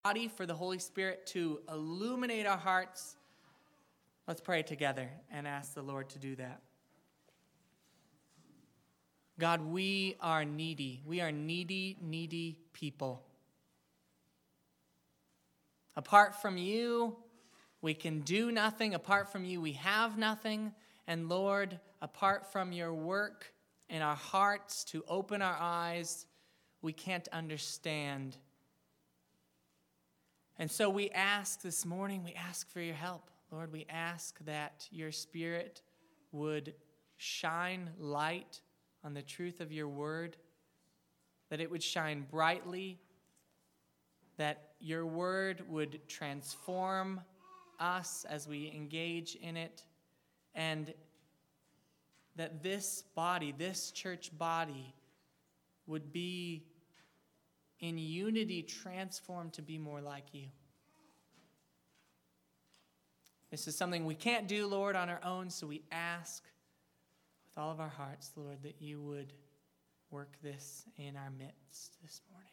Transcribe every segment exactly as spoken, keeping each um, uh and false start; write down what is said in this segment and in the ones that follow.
body for the Holy Spirit to illuminate our hearts, let's pray together and ask the Lord to do that. God, we are needy. We are needy, needy people. Apart from you, we can do nothing. Apart from you, we have nothing. And Lord, apart from your work in our hearts to open our eyes, we can't understand. And so we ask this morning, we ask for your help. Lord, we ask that your Spirit would shine light on the truth of your word, that it would shine brightly, that your word would transform us as we engage in it, and that this body, this church body, would be in unity transformed to be more like you. This is something we can't do, Lord, on our own, so we ask with all of our hearts, Lord, that you would work this in our midst this morning.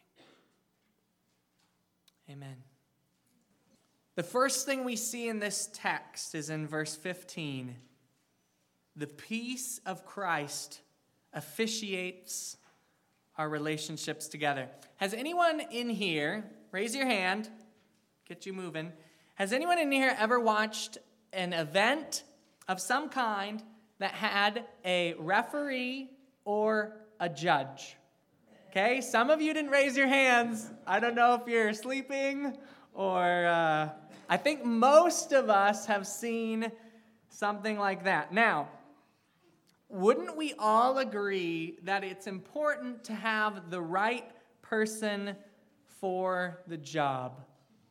Amen. The first thing we see in this text is in verse fifteen. The peace of Christ officiates our relationships together. Has anyone in here, raise your hand, get you moving. Has anyone in here ever watched an event of some kind that had a referee or a judge? Okay, some of you didn't raise your hands. I don't know if you're sleeping or uh, I think most of us have seen something like that. Now, wouldn't we all agree that it's important to have the right person for the job?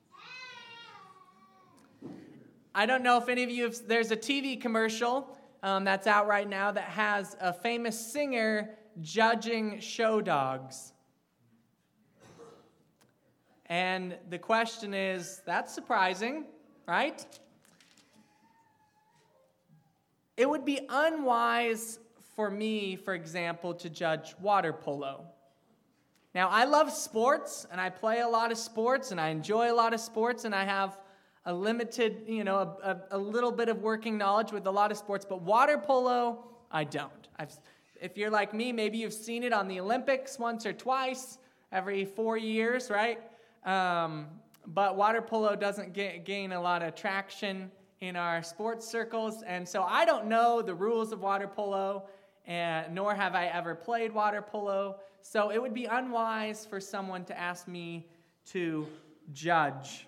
I don't know if any of you have, there's a T V commercial um, that's out right now that has a famous singer judging show dogs. And the question is, that's surprising, right? It would be unwise for me, for example, to judge water polo. Now, I love sports, and I play a lot of sports, and I enjoy a lot of sports, and I have a limited, you know, a, a, a little bit of working knowledge with a lot of sports, but water polo, I don't. I've, if you're like me, maybe you've seen it on the Olympics once or twice every four years, right? Um, but water polo doesn't get, gain a lot of traction in our sports circles, and so I don't know the rules of water polo, and nor have I ever played water polo, so it would be unwise for someone to ask me to judge.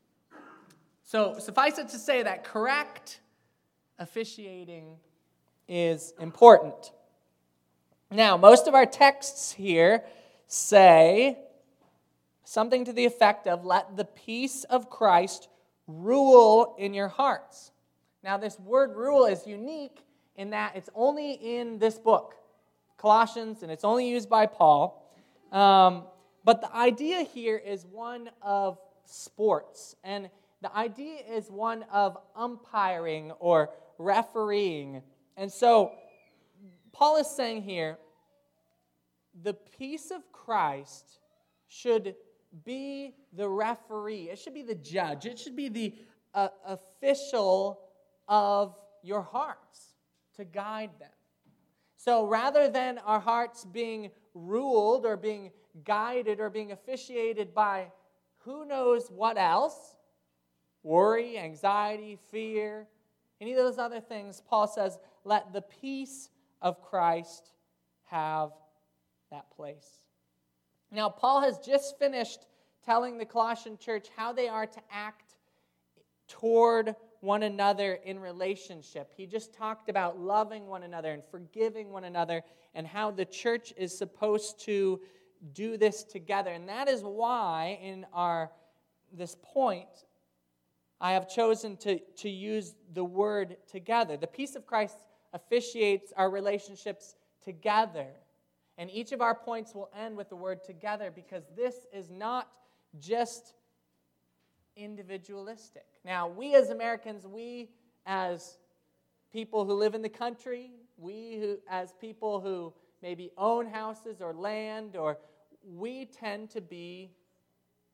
So suffice it to say that correct officiating is important. Now, most of our texts here say something to the effect of, let the peace of Christ rule in your hearts. Now, this word rule is unique in that it's only in this book, Colossians, and it's only used by Paul. Um, but the idea here is one of sports, and the idea is one of umpiring or refereeing. And so, Paul is saying here, the peace of Christ should be the referee. It should be the judge. It should be the uh, official of your hearts to guide them. So rather than our hearts being ruled or being guided or being officiated by who knows what else, worry, anxiety, fear, any of those other things, Paul says, let the peace of Christ have that place. Now, Paul has just finished telling the Colossian church how they are to act toward one another in relationship. He just talked about loving one another and forgiving one another and how the church is supposed to do this together. And that is why in our this point, I have chosen to, to use the word together. The peace of Christ officiates our relationships together. And each of our points will end with the word together because this is not just individualistic. Now, we as Americans, we as people who live in the country, we who, as people who maybe own houses or land, or we tend to be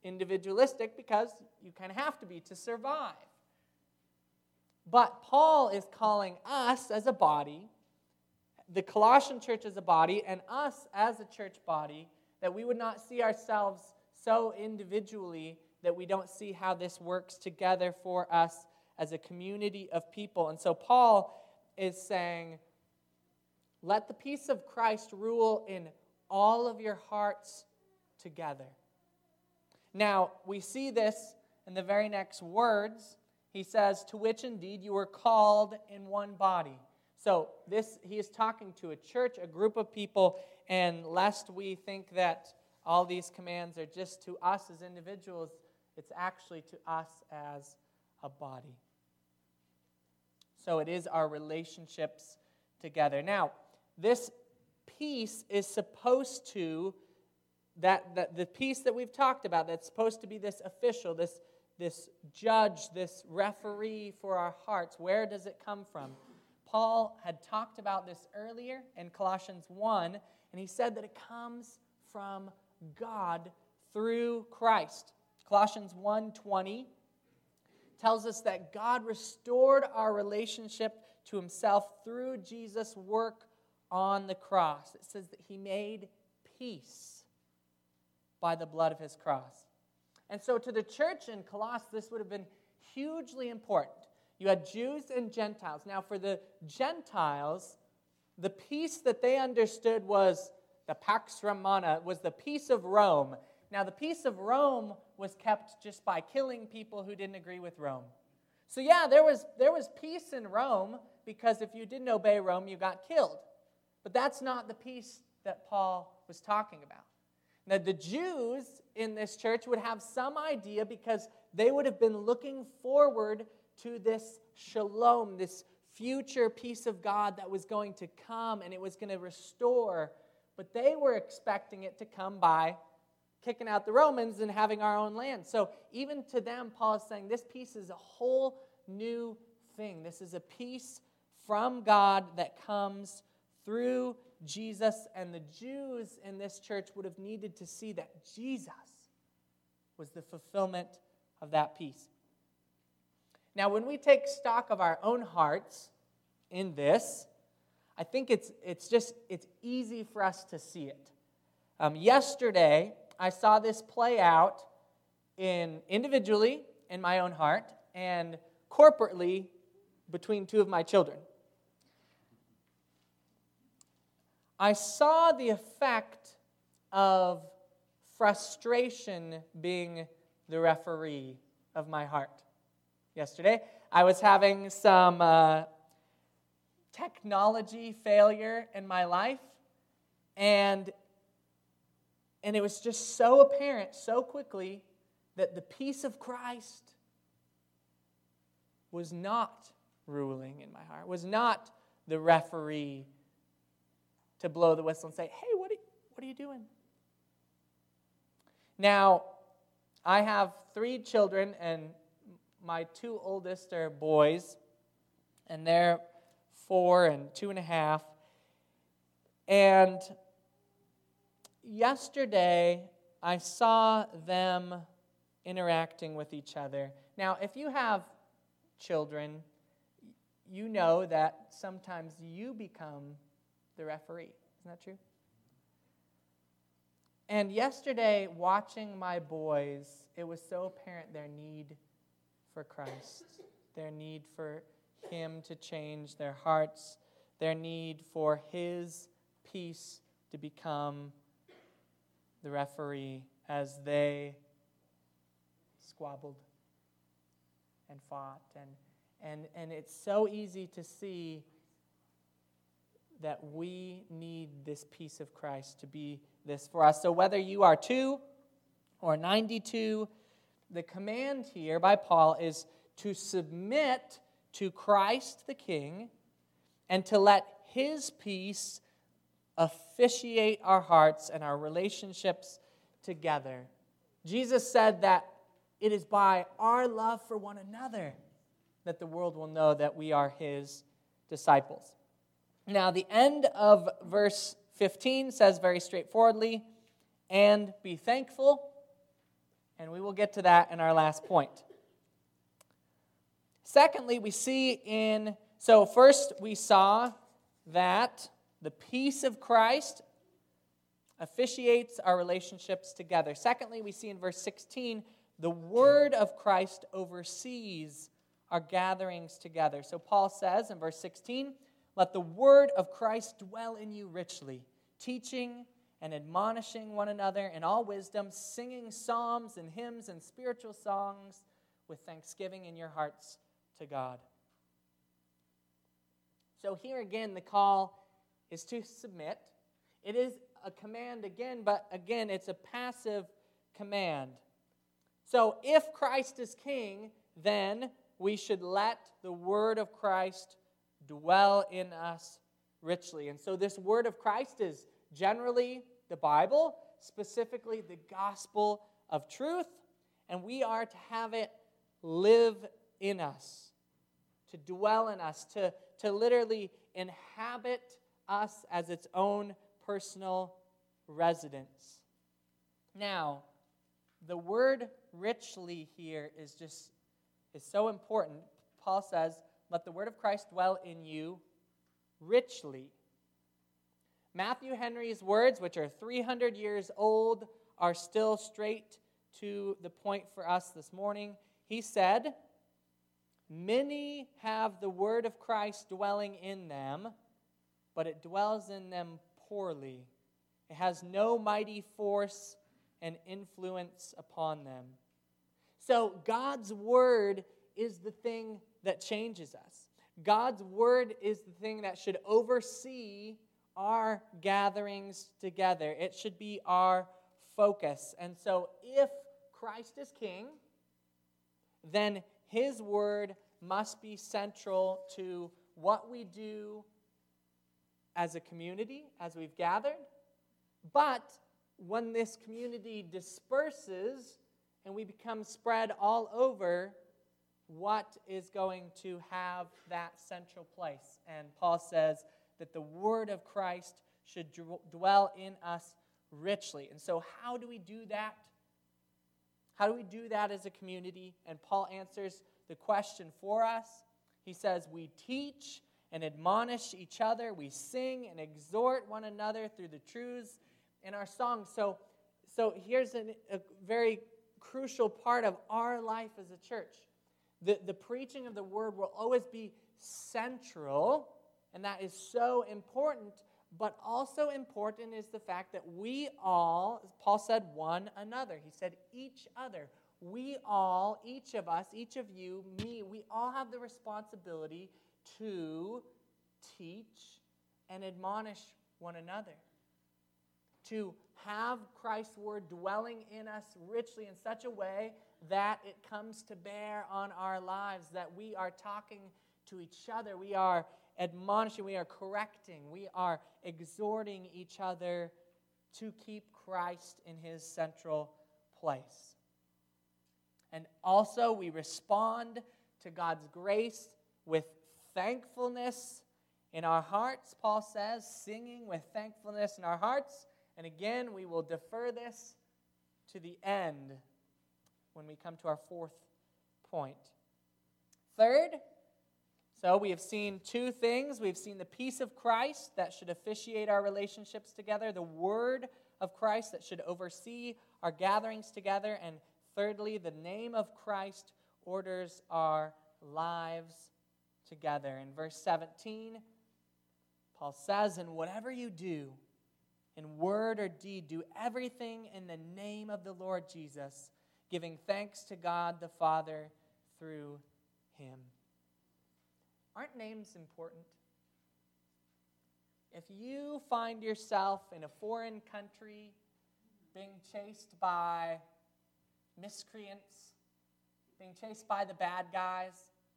individualistic because you kind of have to be to survive. But Paul is calling us as a body, the Colossian church as a body, and us as a church body, that we would not see ourselves so individually that we don't see how this works together for us as a community of people. And so Paul is saying, let the peace of Christ rule in all of your hearts together. Now, we see this in the very next words. He says, to which indeed you were called in one body. So this, he is talking to a church, a group of people, and lest we think that all these commands are just to us as individuals, it's actually to us as a body. So it is our relationships together. Now, this peace is supposed to, that, that the peace that we've talked about, that's supposed to be this official, this, this judge, this referee for our hearts. Where does it come from? Paul had talked about this earlier in Colossians one, and he said that it comes from God through Christ. Colossians one twenty tells us that God restored our relationship to himself through Jesus' work on the cross. It says that he made peace by the blood of his cross. And so to the church in Colossus, this would have been hugely important. You had Jews and Gentiles. Now for the Gentiles, the peace that they understood was the Pax Romana, was the peace of Rome. Now the peace of Rome was kept just by killing people who didn't agree with Rome. So yeah, there was, there was peace in Rome because if you didn't obey Rome, you got killed. But that's not the peace that Paul was talking about. Now, the Jews in this church would have some idea because they would have been looking forward to this shalom, this future peace of God that was going to come and it was going to restore. But they were expecting it to come by kicking out the Romans and having our own land. So even to them, Paul is saying this peace is a whole new thing. This is a peace from God that comes through Jesus, and the Jews in this church would have needed to see that Jesus was the fulfillment of that peace. Now, when we take stock of our own hearts in this, I think it's it's just, it's easy for us to see it. Um, yesterday, I saw this play out in individually in my own heart and corporately between two of my children. I saw the effect of frustration being the referee of my heart. Yesterday, I was having some uh, technology failure in my life, and, and it was just so apparent so quickly that the peace of Christ was not ruling in my heart, was not the referee to blow the whistle and say, hey, what are, what are you doing? Now, I have three children, and my two oldest are boys, and they're four and two and a half. And yesterday, I saw them interacting with each other. Now, if you have children, you know that sometimes you become the referee. Isn't that true? And yesterday, watching my boys, it was so apparent their need for Christ, their need for Him to change their hearts, their need for His peace to become the referee as they squabbled and fought. And, and, and it's so easy to see that we need this peace of Christ to be this for us. So whether you are two or ninety-two, the command here by Paul is to submit to Christ the King and to let His peace officiate our hearts and our relationships together. Jesus said that it is by our love for one another that the world will know that we are His disciples. Now, the end of verse fifteen says very straightforwardly, and be thankful. And we will get to that in our last point. Secondly, we see in, so first we saw that the peace of Christ officiates our relationships together. Secondly, we see in verse sixteen, the word of Christ oversees our gatherings together. So Paul says in verse sixteen, let the word of Christ dwell in you richly, teaching and admonishing one another in all wisdom, singing psalms and hymns and spiritual songs with thanksgiving in your hearts to God. So here again, the call is to submit. It is a command again, but again, it's a passive command. So if Christ is king, then we should let the word of Christ dwell in us richly. And so this word of Christ is generally the Bible, specifically the gospel of truth, and we are to have it live in us, to dwell in us, to, to literally inhabit us as its own personal residence. Now, the word richly here is just is so important. Paul says, let the word of Christ dwell in you richly. Matthew Henry's words, which are three hundred years old, are still straight to the point for us this morning. He said, many have the word of Christ dwelling in them, but it dwells in them poorly. It has no mighty force and influence upon them. So God's word is the thing that changes us. God's word is the thing that should oversee our gatherings together. It should be our focus. And so if Christ is king, then his word must be central to what we do as a community, as we've gathered. But when this community disperses and we become spread all over, what is going to have that central place? And Paul says that the word of Christ should dwell in us richly. And so how do we do that? How do we do that as a community? And Paul answers the question for us. He says, we teach and admonish each other. We sing and exhort one another through the truths in our songs. So, so here's an, a very crucial part of our life as a church. The, the preaching of the word will always be central, and that is so important. But also important is the fact that we all, Paul said, one another. He said each other. We all, each of us, each of you, me, we all have the responsibility to teach and admonish one another. To have Christ's word dwelling in us richly in such a way that it comes to bear on our lives, that we are talking to each other, we are admonishing, we are correcting, we are exhorting each other to keep Christ in his central place. And also we respond to God's grace with thankfulness in our hearts, Paul says, singing with thankfulness in our hearts. And again, we will defer this to the end when we come to our fourth point. Third, so we have seen two things. We've seen the peace of Christ that should officiate our relationships together, the word of Christ that should oversee our gatherings together, and thirdly, the name of Christ orders our lives together. In verse seventeen, Paul says, and whatever you do, in word or deed, do everything in the name of the Lord Jesus, giving thanks to God the Father through him. Aren't names important? If you find yourself in a foreign country being chased by miscreants, being chased by the bad guys,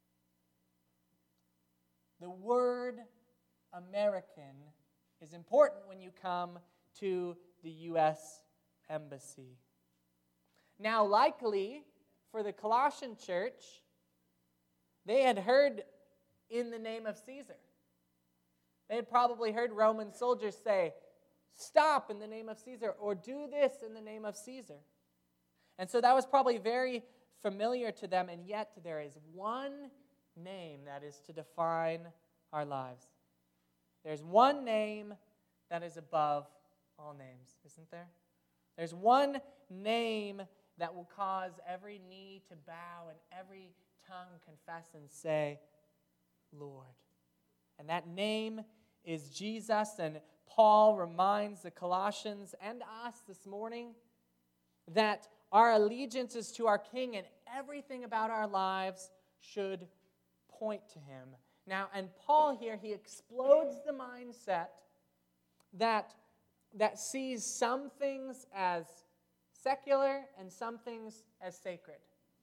the word American is important when you come to the U S Embassy. Now, likely, for the Colossian church, they had heard in the name of Caesar. They had probably heard Roman soldiers say, stop in the name of Caesar, or do this in the name of Caesar. And so that was probably very familiar to them, and yet there is one name that is to define our lives. There's one name that is above all names, isn't there? There's one name that will cause every knee to bow and every tongue confess and say, Lord. And that name is Jesus, and Paul reminds the Colossians and us this morning that our allegiance is to our King, and everything about our lives should point to him. Now, and Paul here, he explodes the mindset that, that sees some things as secular and some things as sacred.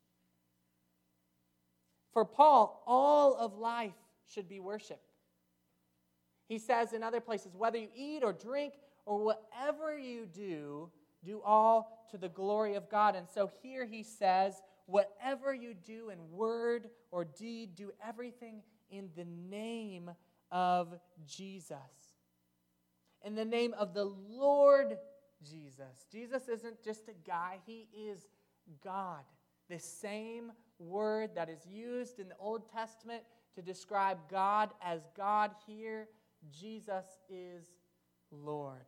For Paul, all of life should be worship. He says in other places, whether you eat or drink or whatever you do, do all to the glory of God. And so here he says, whatever you do in word or deed, do everything in the name of Jesus. In the name of the Lord Jesus. Jesus isn't just a guy, he is God. The same word that is used in the Old Testament to describe God as God here, Jesus is Lord.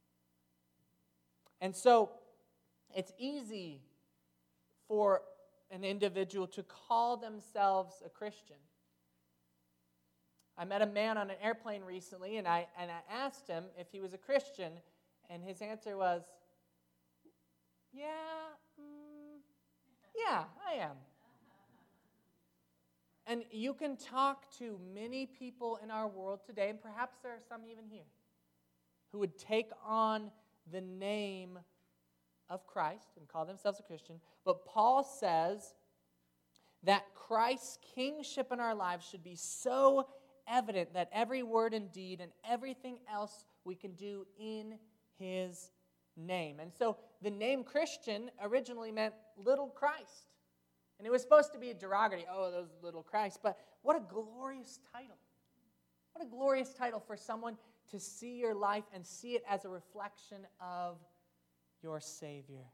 And so it's easy for an individual to call themselves a Christian. I met a man on an airplane recently, and I and I asked him if he was a Christian, and his answer was, yeah, mm, yeah, I am. And you can talk to many people in our world today, and perhaps there are some even here, who would take on the name of Christ and call themselves a Christian. But Paul says that Christ's kingship in our lives should be so evident that every word and deed and everything else we can do in his name. And so the name Christian originally meant little Christ. And it was supposed to be a derogatory, oh, those little Christ. But what a glorious title. What a glorious title for someone to see your life and see it as a reflection of your Savior.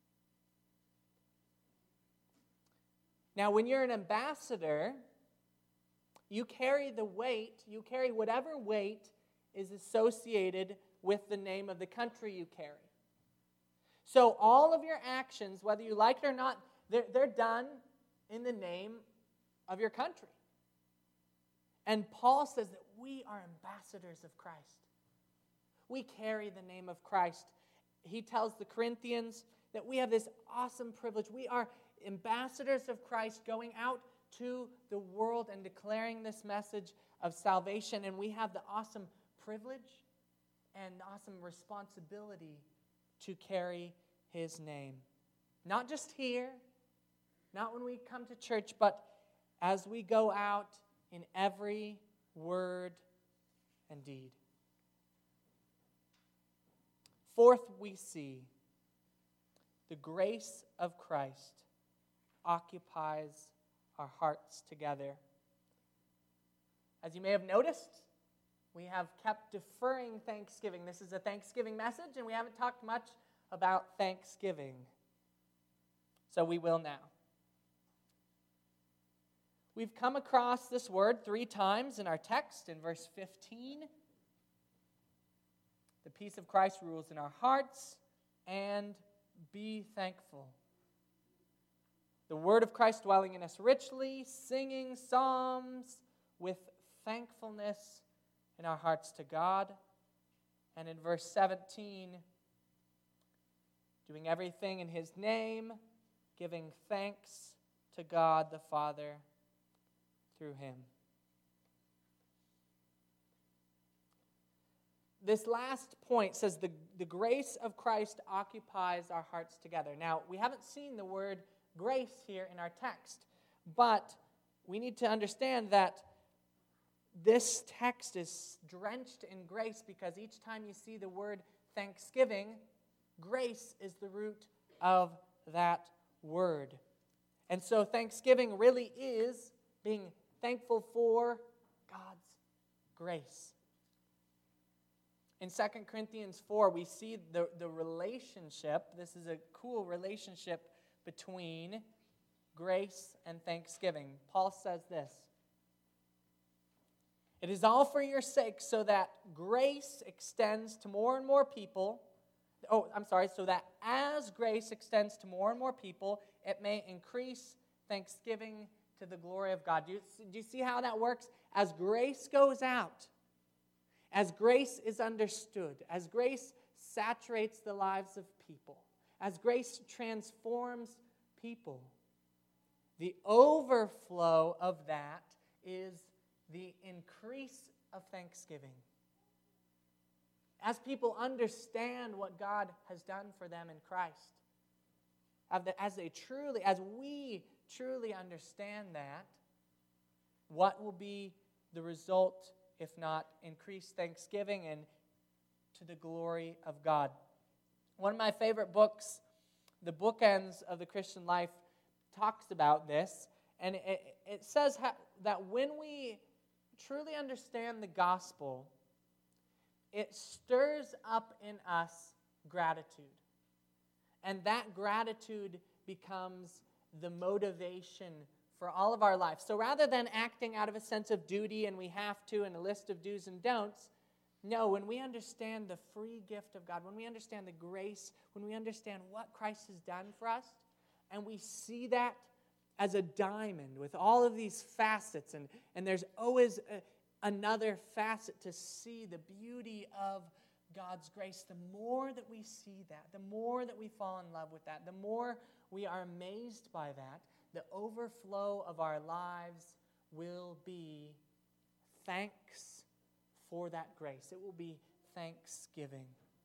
Now, when you're an ambassador, you carry the weight, you carry whatever weight is associated with the name of the country you carry. So all of your actions, whether you like it or not, they're, they're done in the name of your country. And Paul says that we are ambassadors of Christ. We carry the name of Christ. He tells the Corinthians that we have this awesome privilege. We are ambassadors of Christ going out to the world and declaring this message of salvation. And we have the awesome privilege and awesome responsibility to carry his name. Not just here, not when we come to church, but as we go out in every word and deed. Fourth, we see the grace of Christ occupies our hearts together. As you may have noticed, we have kept deferring Thanksgiving. This is a Thanksgiving message, and we haven't talked much about Thanksgiving. So we will now. We've come across this word three times in our text in verse fifteen. The peace of Christ rules in our hearts, and be thankful. The word of Christ dwelling in us richly, singing psalms with thankfulness in our hearts to God. And in verse seventeen, doing everything in his name, giving thanks to God the Father through him. This last point says the, the grace of Christ occupies our hearts together. Now, we haven't seen the word grace here in our text, but we need to understand that this text is drenched in grace because each time you see the word thanksgiving, grace is the root of that word. And so thanksgiving really is being thankful for God's grace. In Second Corinthians four, we see the, the relationship. This is a cool relationship between grace and thanksgiving. Paul says this: "It is all for your sake, so that grace extends to more and more people." Oh, I'm sorry, so that as grace extends to more and more people, it may increase thanksgiving to the glory of God. Do you, do you see how that works? As grace goes out, as grace is understood, as grace saturates the lives of people, as grace transforms people, the overflow of that is the increase of thanksgiving. As people understand what God has done for them in Christ, as they truly, as we truly understand that, what will be the result if not increased thanksgiving and to the glory of God? One of my favorite books, The Bookends of the Christian Life, talks about this, and it, it says how, that when we truly understand the gospel, it stirs up in us gratitude. And that gratitude becomes the motivation for all of our life. So rather than acting out of a sense of duty and we have to and a list of do's and don'ts, no, when we understand the free gift of God, when we understand the grace, when we understand what Christ has done for us, and we see that as a diamond with all of these facets, and, and there's always a, another facet to see the beauty of God's grace, the more that we see that, the more that we fall in love with that, the more we are amazed by that, the overflow of our lives will be thanks for that grace. It will be thanksgiving.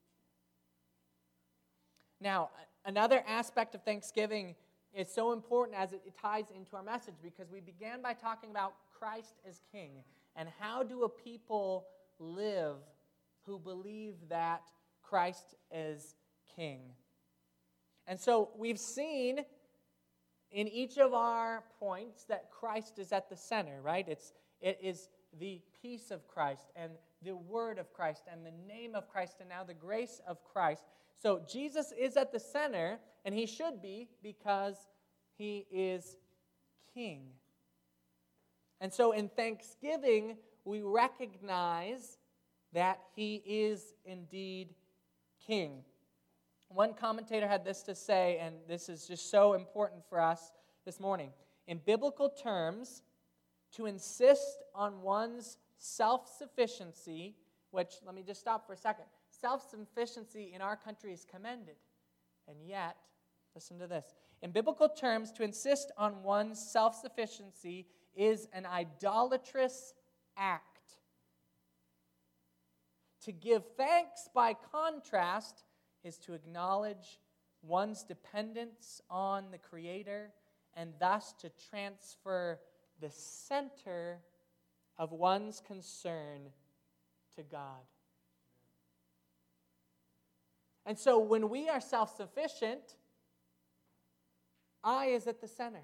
Now, another aspect of thanksgiving is so important as it ties into our message, because we began by talking about Christ as King. And how do a people live who believe that Christ is King? And so we've seen in each of our points that Christ is at the center, right? It's, it is the peace of Christ and the word of Christ and the name of Christ and now the grace of Christ. So Jesus is at the center, and he should be, because he is King. And so in thanksgiving, we recognize that he is indeed King. One commentator had this to say, and this is just so important for us this morning. In biblical terms, to insist on one's self-sufficiency, which, let me just stop for a second, self-sufficiency in our country is commended. And yet, listen to this. In biblical terms, to insist on one's self-sufficiency is an idolatrous act. To give thanks, by contrast, is to acknowledge one's dependence on the Creator and thus to transfer the center of one's concern to God. And so when we are self-sufficient, I is at the center.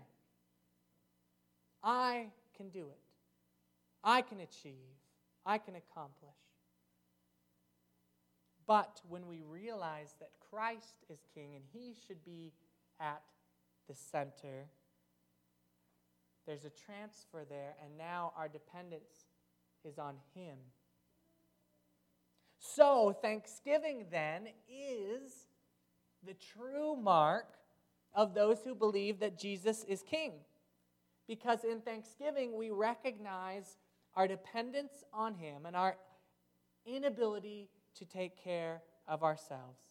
I can do it. I can achieve. I can accomplish. But when we realize that Christ is King and he should be at the center, there's a transfer there, and now our dependence is on him. So, thanksgiving then is the true mark of those who believe that Jesus is King. Because in thanksgiving, we recognize our dependence on him and our inability to take care of ourselves.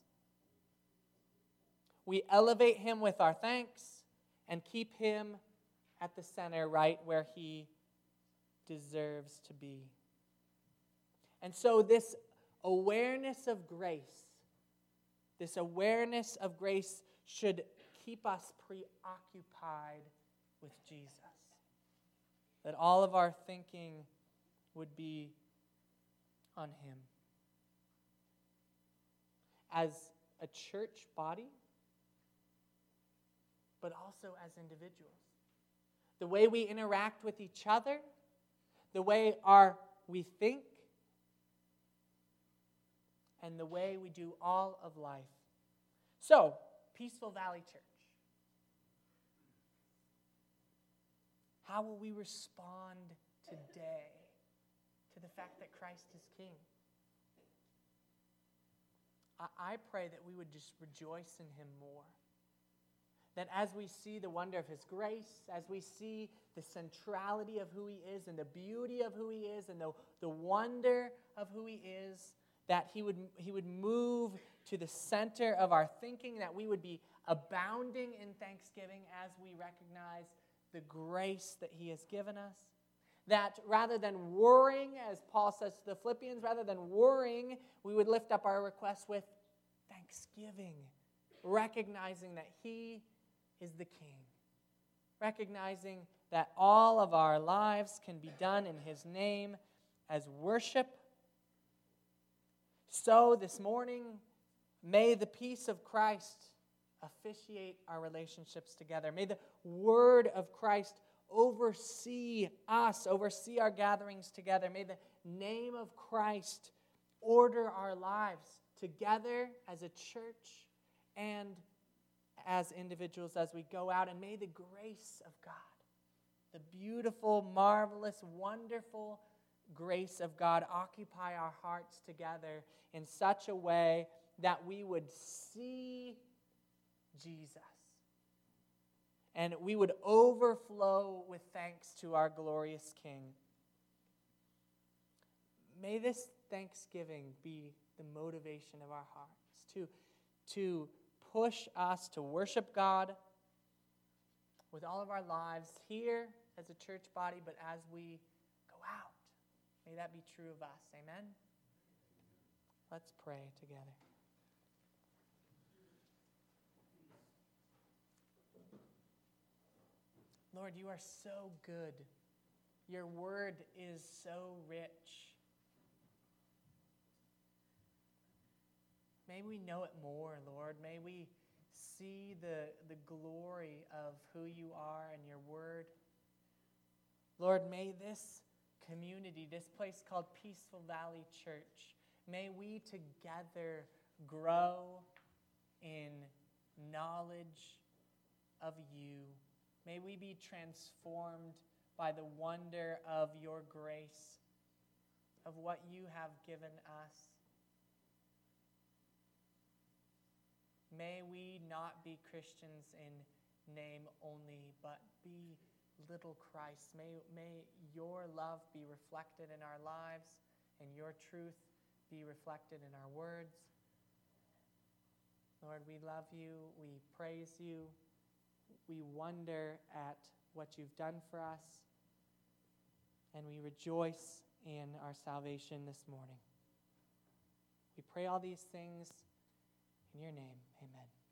We elevate him with our thanks and keep him at the center, right where he deserves to be. And so this awareness of grace, this awareness of grace should keep us preoccupied with Jesus. That all of our thinking would be on him. As a church body, but also as individuals. The way we interact with each other, the way our we think, and the way we do all of life. So, Peaceful Valley Church, How will we respond today to the fact that Christ is King? I, I pray that we would just rejoice in him more. That as we see the wonder of his grace, as we see the centrality of who he is and the beauty of who he is and the, the wonder of who he is, that he would, he would move to the center of our thinking, that we would be abounding in thanksgiving as we recognize the grace that he has given us. That rather than worrying, as Paul says to the Philippians, rather than worrying, we would lift up our requests with thanksgiving, recognizing that he is the King, recognizing that all of our lives can be done in his name as worship. So this morning, may the peace of Christ officiate our relationships together. May the word of Christ oversee us, oversee our gatherings together. May the name of Christ order our lives together as a church and as individuals as we go out. And may the grace of God, the beautiful, marvelous, wonderful grace of God occupy our hearts together in such a way that we would see Jesus and we would overflow with thanks to our glorious King. May this thanksgiving be the motivation of our hearts to, to push us to worship God with all of our lives here as a church body, but as we go out, may that be true of us. Amen? Let's pray together. Lord, you are so good. Your word is so rich. May we know it more, Lord. May we see the, the glory of who you are and your word. Lord, may this community, this place called Peaceful Valley Church, may we together grow in knowledge of you. May we be transformed by the wonder of your grace, of what you have given us. May we not be Christians in name only, but be little Christ. May, may your love be reflected in our lives and your truth be reflected in our words. Lord, we love you. We praise you. We wonder at what you've done for us. And we rejoice in our salvation this morning. We pray all these things in your name. Amen.